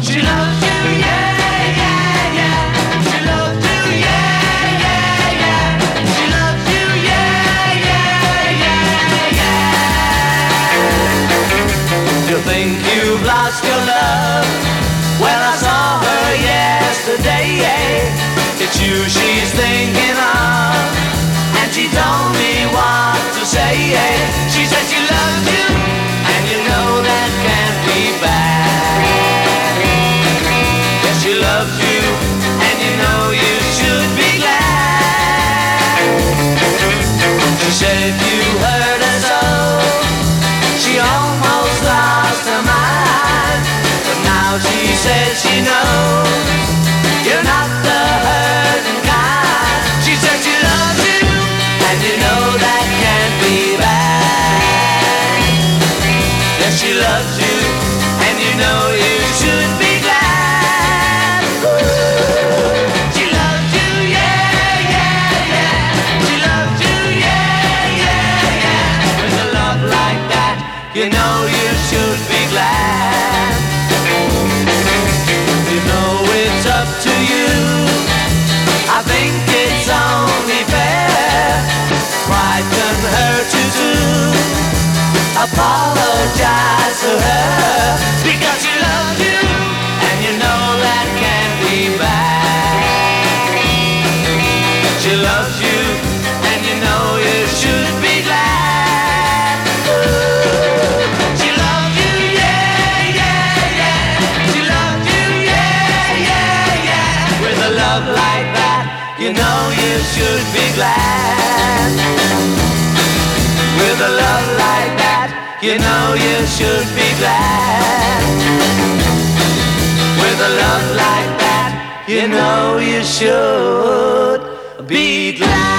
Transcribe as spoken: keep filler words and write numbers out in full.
She loves you, yeah, yeah, yeah. She loves you, yeah, yeah, yeah. She loves you, yeah, yeah, yeah, yeah. You think you've lost your love? Well, I saw her yesterday. It's you she's thinking of, and she told me what to say. She said she loves you, and you know that can't be bad. Yes, she loves you, and you know you should be glad. She said if you hurt her so, she almost lost her mind. But now she says she knows you're not the hurting kind. She said she loves you, and you know that can't be bad. Yes, she loves you, and you know you should be glad. She loves you, yeah, yeah, yeah. She loves you, yeah, yeah, yeah. With a love like that, you know you should be glad. You know it's up to you. I think it's only fair. Pride can hurt you too. Apologize to her, because she loves you, and you know that can't be bad. She loves you, and you know you should be glad. She loves you, yeah, yeah, yeah. She loves you, yeah, yeah, yeah. With a love like that, you know you should be glad. With a love like that, you know you should be glad. With a love like that, you know you should be glad.